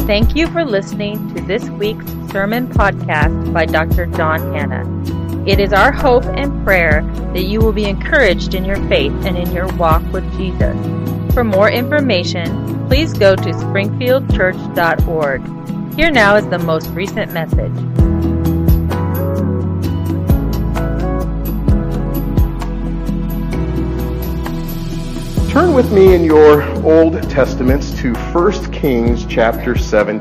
Thank you for listening to this week's sermon podcast by Dr. John Hanna. It is our hope and prayer that you will be encouraged in your faith and in your walk with Jesus. For more information, please go to springfieldchurch.org. Here now is the most recent message. Turn with me in your Old Testaments to 1 Kings chapter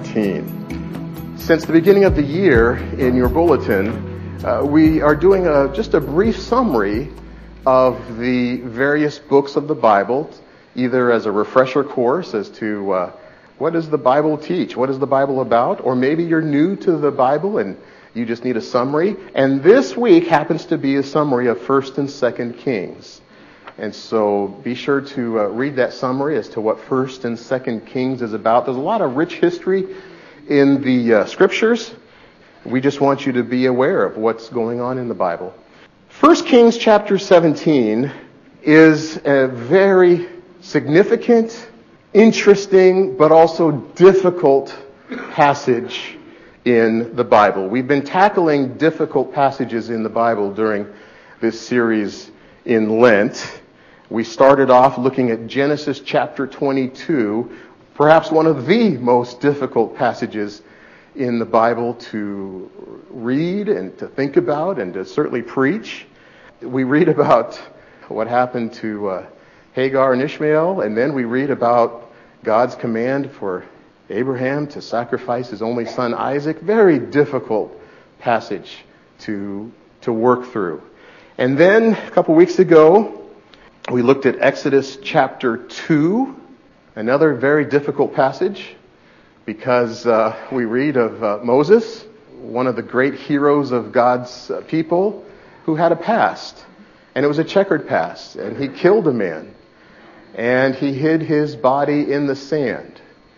17. Since the beginning of the year in your bulletin, we are doing just a brief summary of the various books of the Bible, either as a refresher course as to what does the Bible teach, what is the Bible about, or maybe you're new to the Bible and you just need a summary. And this week happens to be a summary of 1 and 2 Kings. And so be sure to read that summary as to what 1 and 2 Kings is about. There's a lot of rich history in the scriptures. We just want you to be aware of what's going on in the Bible. 1 Kings chapter 17 is a very significant, interesting, but also difficult passage in the Bible. We've been tackling difficult passages in the Bible during this series in Lent. We started off looking at Genesis chapter 22, perhaps one of the most difficult passages in the Bible to read and to think about and to certainly preach. We read about what happened to Hagar and Ishmael, and then we read about God's command for Abraham to sacrifice his only son Isaac. Very difficult passage to work through. And then a couple weeks ago, we looked at Exodus chapter 2, another very difficult passage, because we read of Moses, one of the great heroes of God's people, who had a past. And it was a checkered past. And he killed a man. And he hid his body in the sand.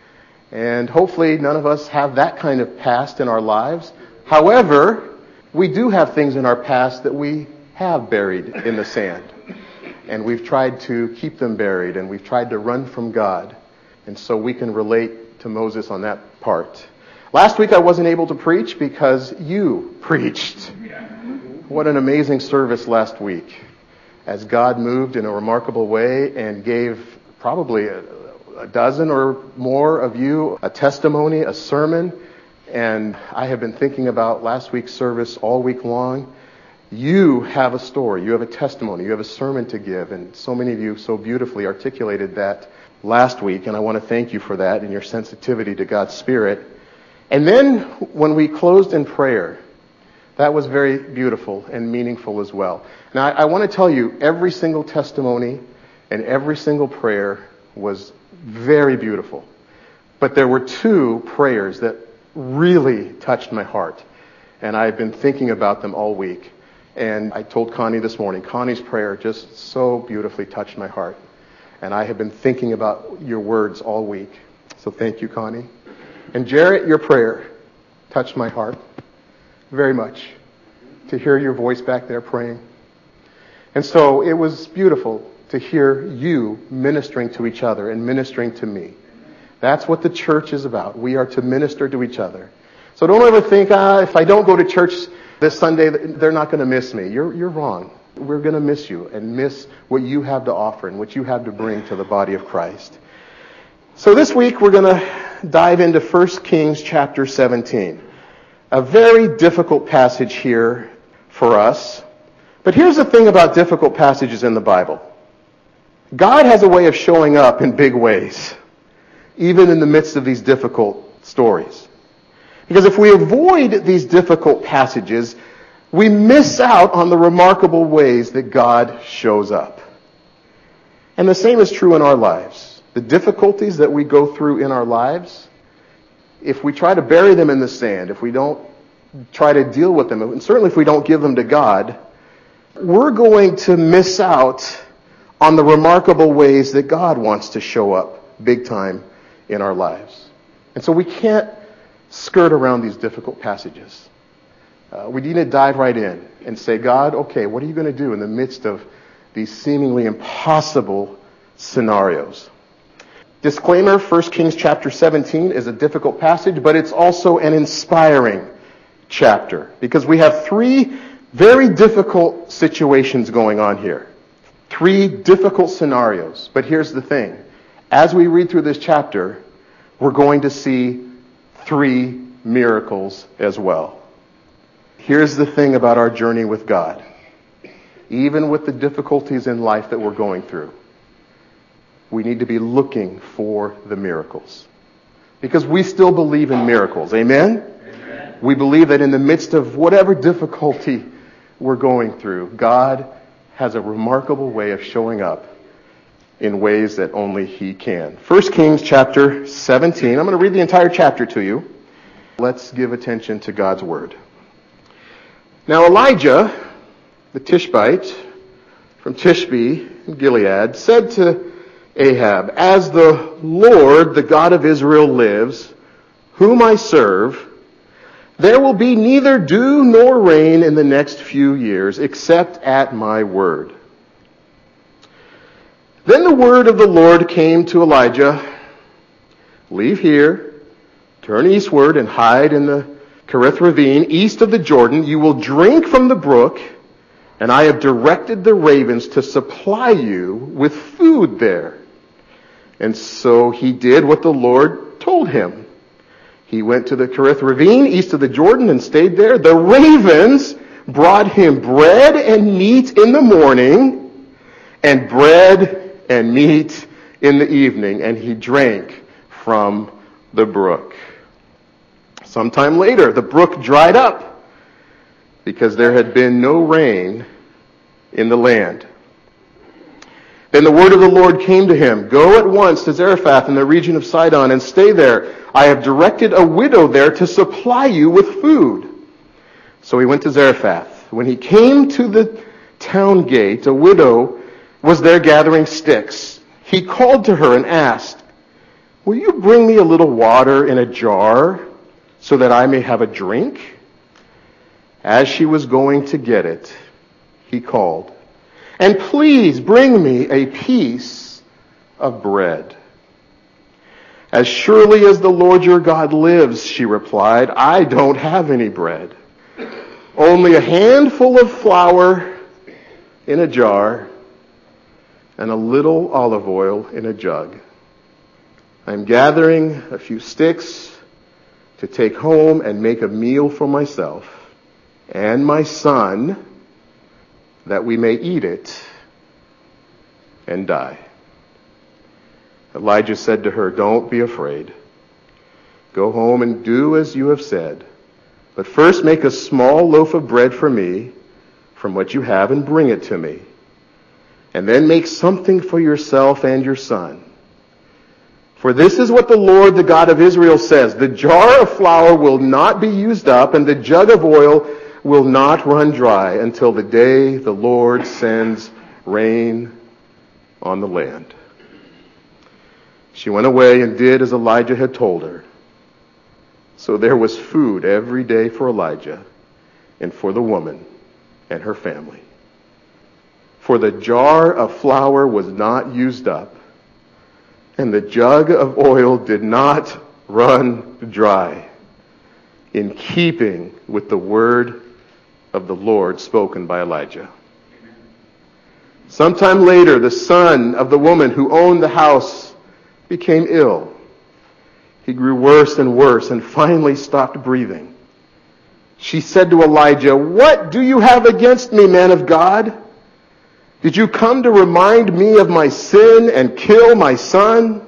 And hopefully none of us have that kind of past in our lives. However, we do have things in our past that we have buried in the sand. And we've tried to keep them buried, and we've tried to run from God. And so we can relate to Moses on that part. Last week I wasn't able to preach because you preached. What an amazing service last week, as God moved in a remarkable way and gave probably a dozen or more of you a testimony, a sermon. And I have been thinking about last week's service all week long. You have a story, you have a testimony, you have a sermon to give, and so many of you so beautifully articulated that last week, and I want to thank you for that and your sensitivity to God's Spirit. And then when we closed in prayer, that was very beautiful and meaningful as well. Now I want to tell you, every single testimony and every single prayer was very beautiful. But there were two prayers that really touched my heart, and I've been thinking about them all week. And I told Connie this morning, Connie's prayer just so beautifully touched my heart. And I have been thinking about your words all week. So thank you, Connie. And Jarrett, your prayer touched my heart very much, to hear your voice back there praying. And so it was beautiful to hear you ministering to each other and ministering to me. That's what the church is about. We are to minister to each other. So don't ever think, if I don't go to church this Sunday, they're not going to miss me. You're wrong. We're going to miss you and miss what you have to offer and what you have to bring to the body of Christ. So this week we're going to dive into 1 Kings chapter 17. A very difficult passage here for us. But here's the thing about difficult passages in the Bible. God has a way of showing up in big ways, even in the midst of these difficult stories. Because if we avoid these difficult passages, we miss out on the remarkable ways that God shows up. And the same is true in our lives. The difficulties that we go through in our lives, if we try to bury them in the sand, if we don't try to deal with them, and certainly if we don't give them to God, we're going to miss out on the remarkable ways that God wants to show up big time in our lives. And so we can't skirt around these difficult passages. We need to dive right in and say, God, okay, what are you going to do in the midst of these seemingly impossible scenarios? Disclaimer, 1 Kings chapter 17 is a difficult passage, but it's also an inspiring chapter because we have three very difficult situations going on here. Three difficult scenarios. But here's the thing. As we read through this chapter, we're going to see three miracles as well. Here's the thing about our journey with God. Even with the difficulties in life that we're going through, we need to be looking for the miracles. Because we still believe in miracles. Amen? Amen. We believe that in the midst of whatever difficulty we're going through, God has a remarkable way of showing up in ways that only He can. 1 Kings chapter 17. I'm going to read the entire chapter to you. Let's give attention to God's Word. Now Elijah, the Tishbite from Tishbe in Gilead, said to Ahab, "As the Lord, the God of Israel, lives, whom I serve, there will be neither dew nor rain in the next few years, except at my word." Then the word of the Lord came to Elijah, "Leave here, turn eastward, and hide in the Kerith ravine, east of the Jordan. You will drink from the brook, and I have directed the ravens to supply you with food there." And so he did what the Lord told him. He went to the Kerith ravine, east of the Jordan, and stayed there. The ravens brought him bread and meat in the morning, and bread and meat in the evening, and he drank from the brook. Sometime later, the brook dried up because there had been no rain in the land. Then the word of the Lord came to him, "Go at once to Zarephath in the region of Sidon and stay there. I have directed a widow there to supply you with food." So he went to Zarephath. When he came to the town gate, a widow was there gathering sticks. He called to her and asked, "Will you bring me a little water in a jar so that I may have a drink?" As she was going to get it, he called, "And please bring me a piece of bread." "As surely as the Lord your God lives," she replied, "I don't have any bread. Only a handful of flour in a jar and a little olive oil in a jug. I'm gathering a few sticks to take home and make a meal for myself and my son, that we may eat it and die." Elijah said to her, "Don't be afraid. Go home and do as you have said. But first make a small loaf of bread for me from what you have and bring it to me. And then make something for yourself and your son. For this is what the Lord, the God of Israel, says. The jar of flour will not be used up, and the jug of oil will not run dry until the day the Lord sends rain on the land." She went away and did as Elijah had told her. So there was food every day for Elijah and for the woman and her family. For the jar of flour was not used up, and the jug of oil did not run dry, in keeping with the word of the Lord spoken by Elijah. Sometime later, the son of the woman who owned the house became ill. He grew worse and worse and finally stopped breathing. She said to Elijah, "What do you have against me, man of God? Did you come to remind me of my sin and kill my son?"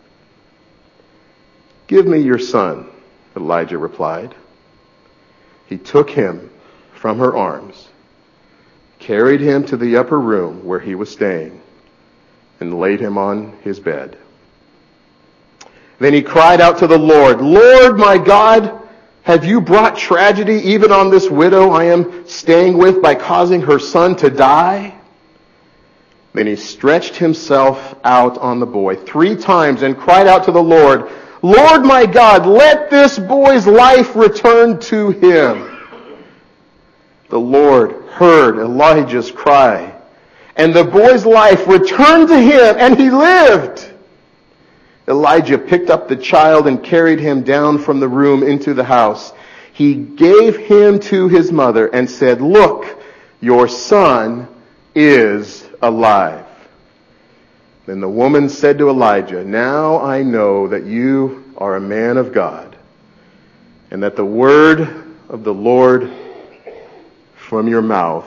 "Give me your son," Elijah replied. He took him from her arms, carried him to the upper room where he was staying, and laid him on his bed. Then he cried out to the Lord, "Lord, my God, have you brought tragedy even on this widow I am staying with by causing her son to die?" Then he stretched himself out on the boy 3 times and cried out to the Lord, "Lord, my God, let this boy's life return to him." The Lord heard Elijah's cry, and the boy's life returned to him, and he lived. Elijah picked up the child and carried him down from the room into the house. He gave him to his mother and said, "Look, your son is alive." Then the woman said to Elijah, "Now I know that you are a man of God, and that the word of the Lord from your mouth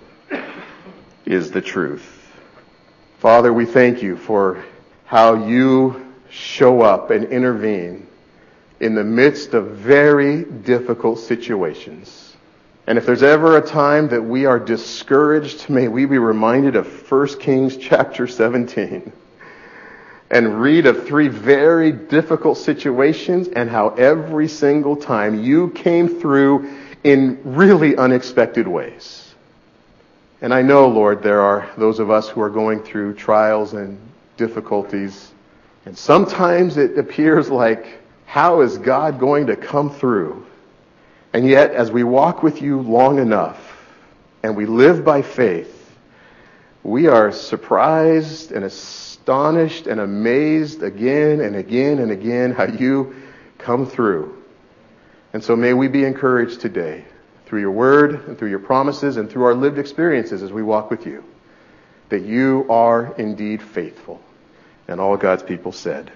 is the truth." Father, we thank you for how you show up and intervene in the midst of very difficult situations. And if there's ever a time that we are discouraged, may we be reminded of 1 Kings chapter 17 and read of 3 very difficult situations and how every single time you came through in really unexpected ways. And I know, Lord, there are those of us who are going through trials and difficulties, and sometimes it appears like, how is God going to come through? And yet, as we walk with you long enough and we live by faith, we are surprised and astonished and amazed again and again and again how you come through. And so may we be encouraged today through your word and through your promises and through our lived experiences as we walk with you, that you are indeed faithful. And all God's people said,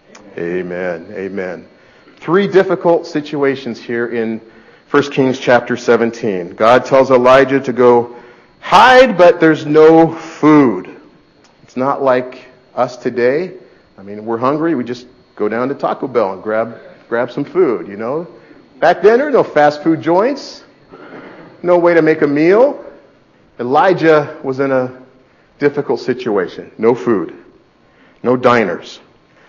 Amen. Amen. 3 difficult situations here in 1 Kings chapter 17. God tells Elijah to go hide, but there's no food. It's not like us today. I mean, we're hungry, we just go down to Taco Bell and grab some food, you know. Back then, there were no fast food joints, no way to make a meal. Elijah was in a difficult situation. No food, no diners,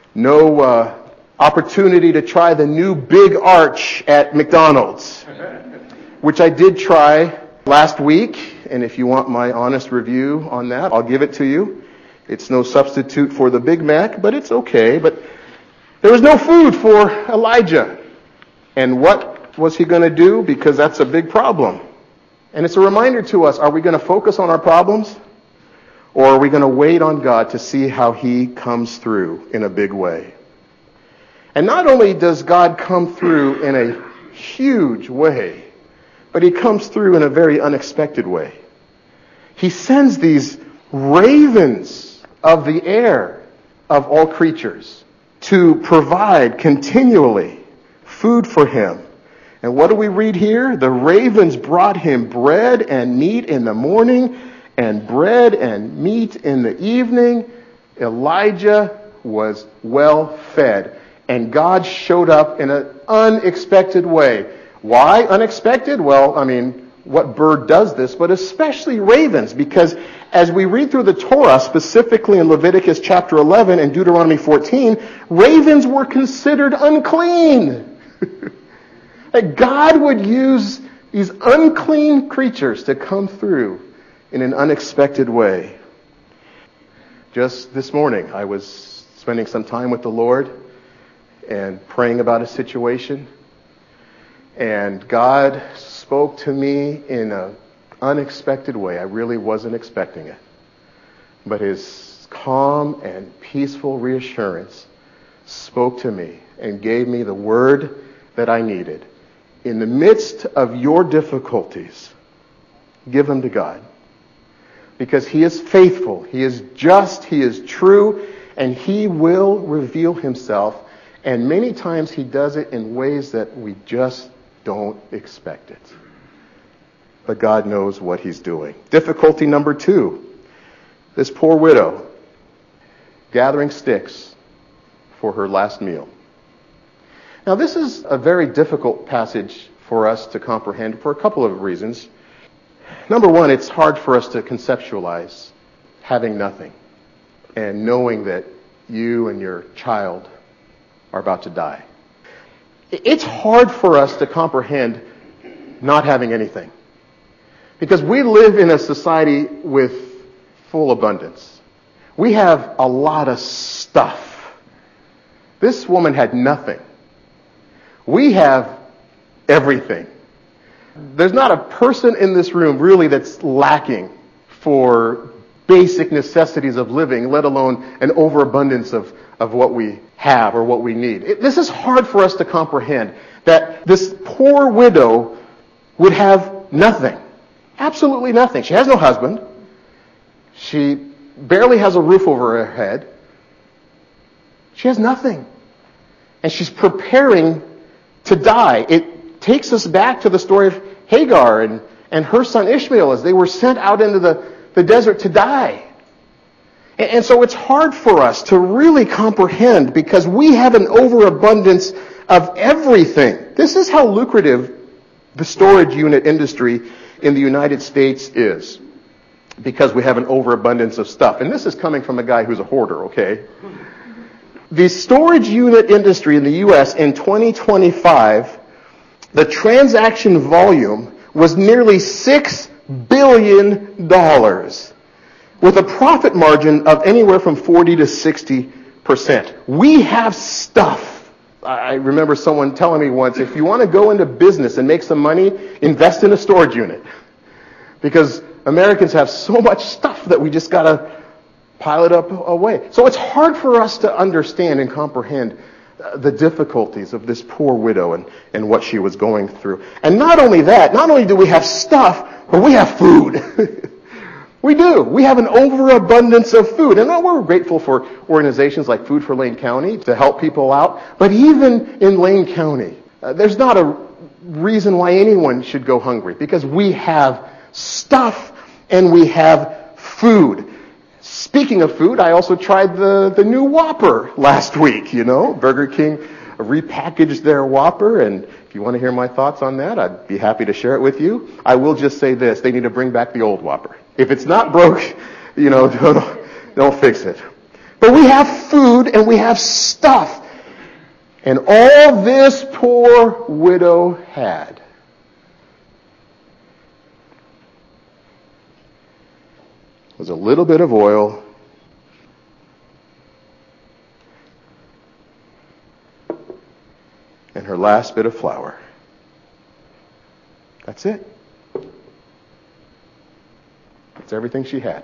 no opportunity to try the new big arch at McDonald's, which I did try last week. And if you want my honest review on that, I'll give it to you. It's no substitute for the Big Mac, but it's okay. But there was no food for Elijah. And what was he going to do? Because that's a big problem. And it's a reminder to us, are we going to focus on our problems? Or are we going to wait on God to see how he comes through in a big way? And not only does God come through in a huge way, but he comes through in a very unexpected way. He sends these ravens of the air, of all creatures, to provide continually food for him. And what do we read here? The ravens brought him bread and meat in the morning, and bread and meat in the evening. Elijah was well fed. And God showed up in an unexpected way. Why unexpected? Well, I mean, what bird does this? But especially ravens, because as we read through the Torah, specifically in Leviticus chapter 11 and Deuteronomy 14, ravens were considered unclean. That God would use these unclean creatures to come through in an unexpected way. Just this morning, I was spending some time with the Lord and praying about a situation. And God spoke to me in an unexpected way. I really wasn't expecting it. But his calm and peaceful reassurance spoke to me and gave me the word that I needed. In the midst of your difficulties, give them to God. Because he is faithful, he is just, he is true, and he will reveal himself. And many times he does it in ways that we just don't expect it. But God knows what he's doing. Difficulty number 2. This poor widow gathering sticks for her last meal. Now this is a very difficult passage for us to comprehend for a couple of reasons. Number one, it's hard for us to conceptualize having nothing and knowing that you and your child are about to die. It's hard for us to comprehend not having anything. Because we live in a society with full abundance. We have a lot of stuff. This woman had nothing. We have everything. There's not a person in this room really that's lacking for basic necessities of living, let alone an overabundance of what we have or what we need. This is hard for us to comprehend, that this poor widow would have nothing. Absolutely nothing. She has no husband. She barely has a roof over her head. She has nothing. And she's preparing to die. It takes us back to the story of Hagar and her son Ishmael as they were sent out into the desert to die. And so it's hard for us to really comprehend because we have an overabundance of everything. This is how lucrative the storage unit industry in the United States is, because we have an overabundance of stuff. And this is coming from a guy who's a hoarder, okay? The storage unit industry in the U.S. in 2025, the transaction volume was nearly $6 billion, with a profit margin of anywhere from 40 to 60%. We have stuff. I remember someone telling me once, if you want to go into business and make some money, invest in a storage unit. Because Americans have so much stuff that we just got to pile it up away. So it's hard for us to understand and comprehend the difficulties of this poor widow and what she was going through. And not only that, not only do we have stuff, but we have food. We do. We have an overabundance of food. And we're grateful for organizations like Food for Lane County to help people out. But even in Lane County, there's not a reason why anyone should go hungry, because we have stuff and we have food. Speaking of food, I also tried the new Whopper last week. Burger King repackaged their Whopper, and if you want to hear my thoughts on that, I'd be happy to share it with you. I will just say this: they need to bring back the old Whopper. If it's not broke, don't fix it. But we have food and we have stuff. And all this poor widow had was a little bit of oil and her last bit of flour. That's it. That's everything she had.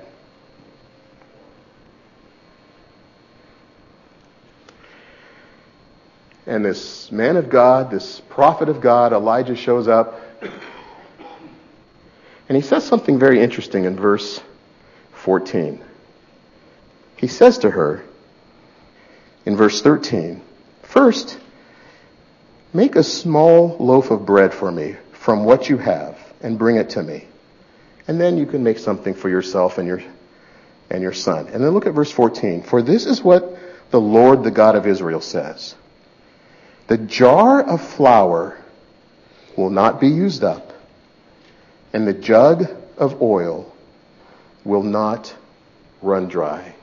And this man of God, this prophet of God, Elijah, shows up. And he says something very interesting in verse 14. He says to her, in verse 13, "First, make a small loaf of bread for me from what you have and bring it to me. And then you can make something for yourself and your son." And then look at verse 14. "For this is what the Lord, the God of Israel, says. The jar of flour will not be used up, and the jug of oil will not run dry."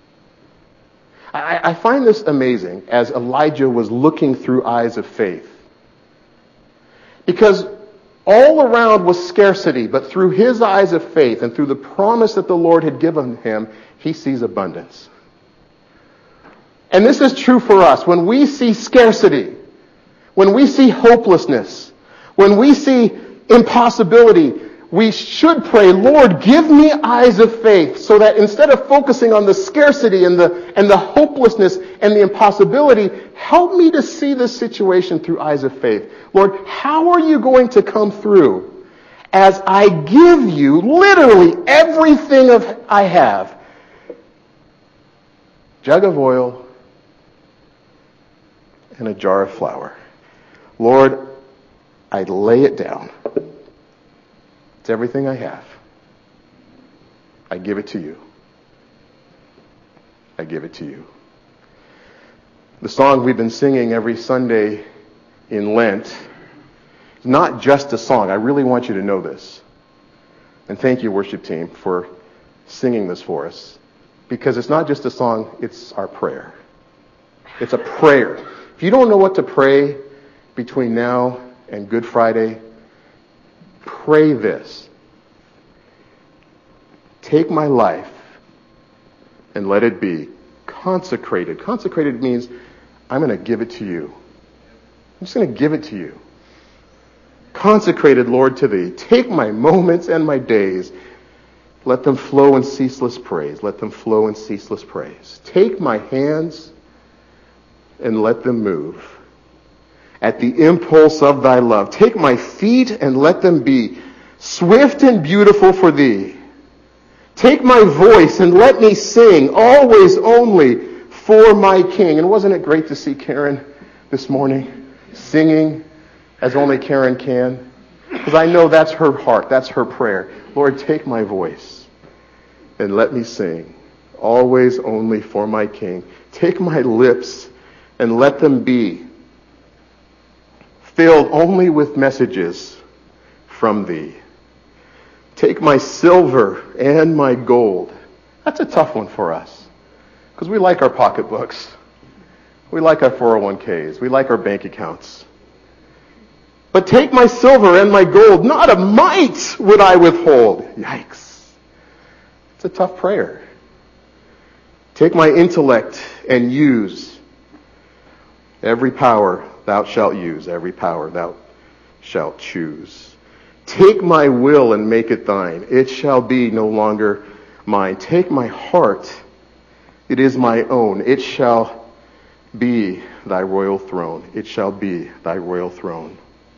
I find this amazing as Elijah was looking through eyes of faith. Because all around was scarcity, but through his eyes of faith and through the promise that the Lord had given him, he sees abundance. And this is true for us. When we see scarcity, when we see hopelessness, when we see impossibility, we should pray, "Lord, give me eyes of faith," so that instead of focusing on the scarcity and the hopelessness and the impossibility, help me to see this situation through eyes of faith. Lord, how are you going to come through as I give you literally everything I have? Jug of oil and a jar of flour. Lord, I lay it down. It's everything I have. I give it to you. I give it to you. The song we've been singing every Sunday in Lent is not just a song. I really want you to know this. And thank you, worship team, for singing this for us. Because it's not just a song, it's our prayer. It's a prayer. If you don't know what to pray between now and Good Friday, pray this: take my life and let it be consecrated. Consecrated means I'm going to give it to you. I'm just going to give it to you. Consecrated, Lord, to thee. Take my moments and my days Let them flow in ceaseless praise. Let them flow in ceaseless praise. Take my hands and let them move at the impulse of thy love. Take my feet and let them be swift and beautiful for thee. Take my voice and let me sing, always only for my King. And wasn't it great to see Karen this morning singing as only Karen can? Because I know that's her heart, that's her prayer. Lord, take my voice and let me sing, always only for my King. Take my lips and let them be filled only with messages from thee. Take my silver and my gold. That's a tough one for us, because we like our pocketbooks. We like our 401ks. We like our bank accounts. But take my silver and my gold, not a mite would I withhold. Yikes. It's a tough prayer. Take my intellect and use every power thou shalt use, every power thou shalt choose. Take my will and make it thine. It shall be no longer mine. Take my heart. It is my own. It shall be thy royal throne. It shall be thy royal throne.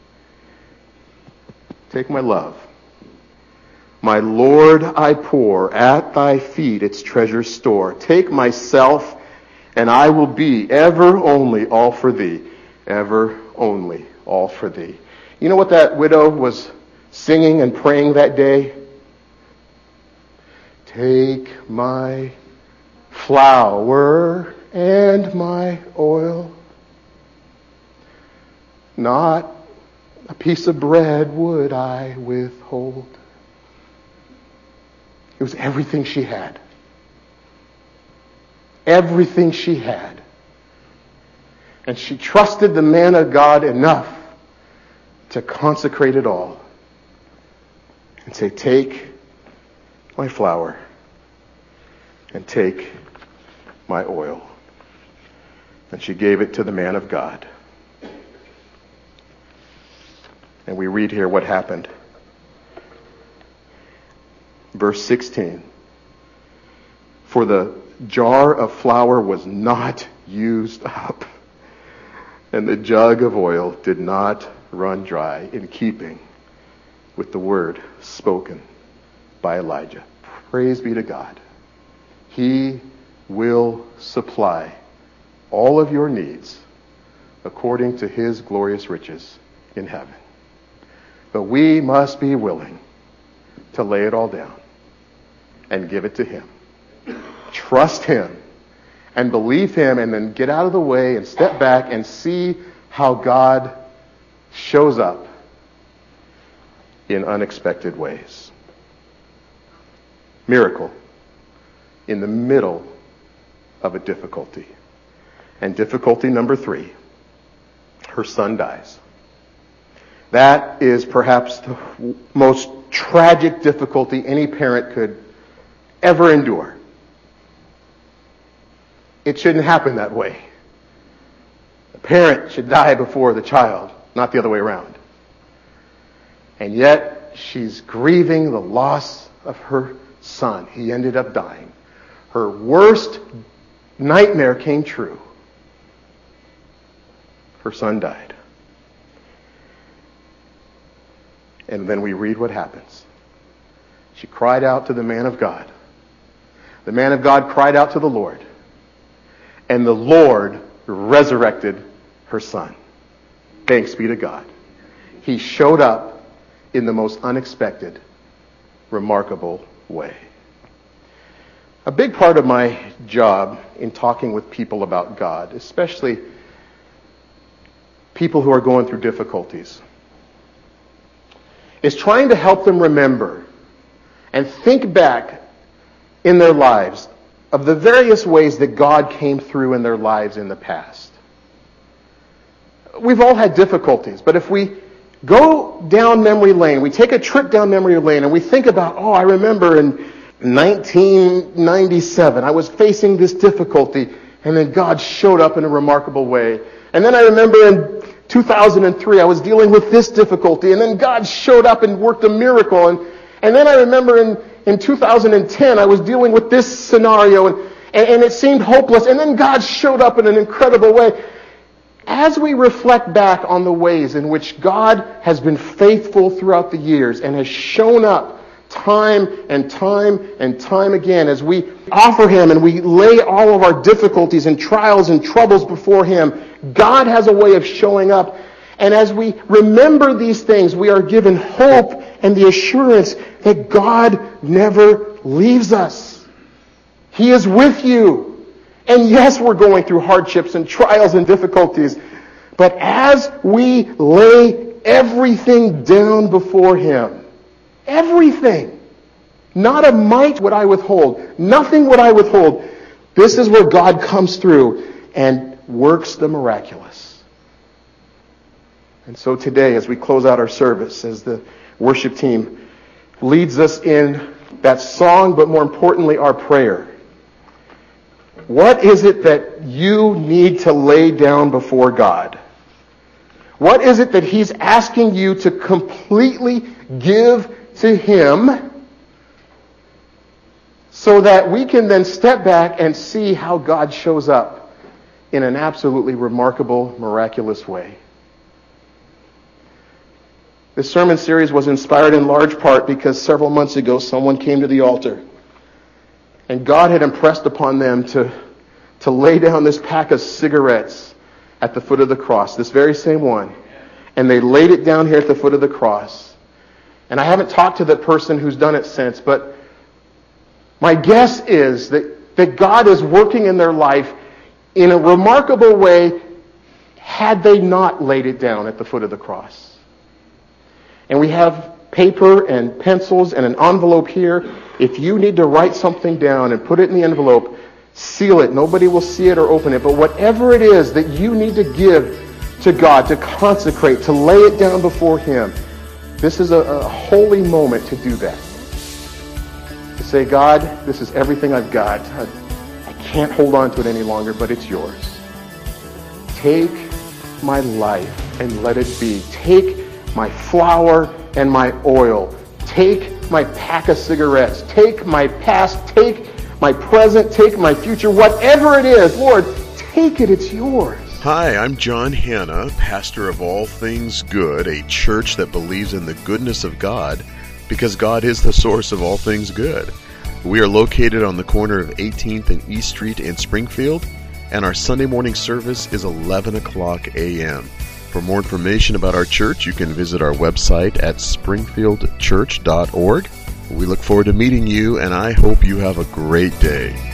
Take my love. My Lord, I pour at thy feet its treasure store. Take myself, and I will be ever only all for thee. Ever only all for thee. You know what that widow was singing and praying that day? Take my flour and my oil. Not a piece of bread would I withhold. It was everything she had. Everything she had. And she trusted the man of God enough to consecrate it all and say, take my flour and take my oil. And she gave it to the man of God. And we read here what happened. Verse 16. For the jar of flour was not used up, and the jug of oil did not run dry, in keeping with the word spoken by Elijah. Praise be to God. He will supply all of your needs according to his glorious riches in heaven. But we must be willing to lay it all down and give it to him. Trust him and believe him, and then get out of the way and step back and see how God shows up in unexpected ways. Miracle in the middle of a difficulty. And difficulty number 3, her son dies. That is perhaps the most tragic difficulty any parent could ever endure. It shouldn't happen that way. The parent should die before the child, not the other way around. And yet, she's grieving the loss of her son. He ended up dying. Her worst nightmare came true. Her son died. And then we read what happens. She cried out to the man of God. The man of God cried out to the Lord. And the Lord resurrected her son. Thanks be to God. He showed up in the most unexpected, remarkable way. A big part of my job in talking with people about God, especially people who are going through difficulties, is trying to help them remember and think back in their lives of the various ways that God came through in their lives in the past. We've all had difficulties, but if we go down memory lane, we take a trip down memory lane and we think about, I remember in 1997, I was facing this difficulty, and then God showed up in a remarkable way. And then I remember in 2003, I was dealing with this difficulty, and then God showed up and worked a miracle. And then I remember in 2010, I was dealing with this scenario, and it seemed hopeless, and then God showed up in an incredible way. As we reflect back on the ways in which God has been faithful throughout the years and has shown up time and time and time again, as we offer Him and we lay all of our difficulties and trials and troubles before Him, God has a way of showing up. And as we remember these things, we are given hope and the assurance that God never leaves us. He is with you. And yes, we're going through hardships and trials and difficulties. But as we lay everything down before Him, everything, not a mite would I withhold, nothing would I withhold, this is where God comes through and works the miraculous. And so today, as we close out our service, as the worship team leads us in that song, but more importantly, our prayer, what is it that you need to lay down before God? What is it that He's asking you to completely give to Him so that we can then step back and see how God shows up in an absolutely remarkable, miraculous way? This sermon series was inspired in large part because several months ago someone came to the altar and God had impressed upon them to lay down this pack of cigarettes at the foot of the cross, this very same one. And they laid it down here at the foot of the cross. And I haven't talked to the person who's done it since, but my guess is that God is working in their life in a remarkable way had they not laid it down at the foot of the cross. And we have paper and pencils and an envelope here. If you need to write something down and put it in the envelope, seal it. Nobody will see it or open it. But whatever it is that you need to give to God, to consecrate, to lay it down before Him, this is a holy moment to do that. To say, God, this is everything I've got. I can't hold on to it any longer, but it's yours. Take my life and let it be. Take my flour and my oil. Take my pack of cigarettes. Take my past. Take my present. Take my future. Whatever it is, Lord, take it. It's yours. Hi, I'm John Hanna, pastor of All Things Good, a church that believes in the goodness of God because God is the source of all things good. We are located on the corner of 18th and East Street in Springfield, and our Sunday morning service is 11 o'clock a.m. For more information about our church, you can visit our website at springfieldchurch.org. We look forward to meeting you, and I hope you have a great day.